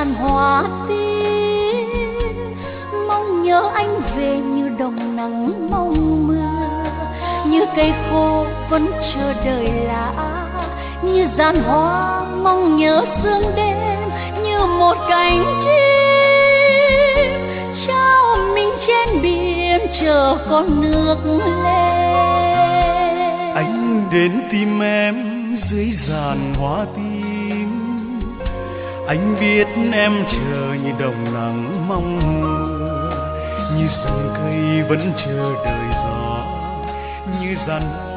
giàn hoa tím. Mong nhớ anh về như đồng nắng mong mưa, như cây khô vẫn chờ đợi lá, như giàn hoa mong nhớ sương đêm, như một cánh chim trao mình trên biển chờ con nước lên. Anh đến tìm em dưới giàn hoa tím, anh biết em chờ như đồng nắng mong mưa, như rừng cây vẫn chờ đợi gió, như giàn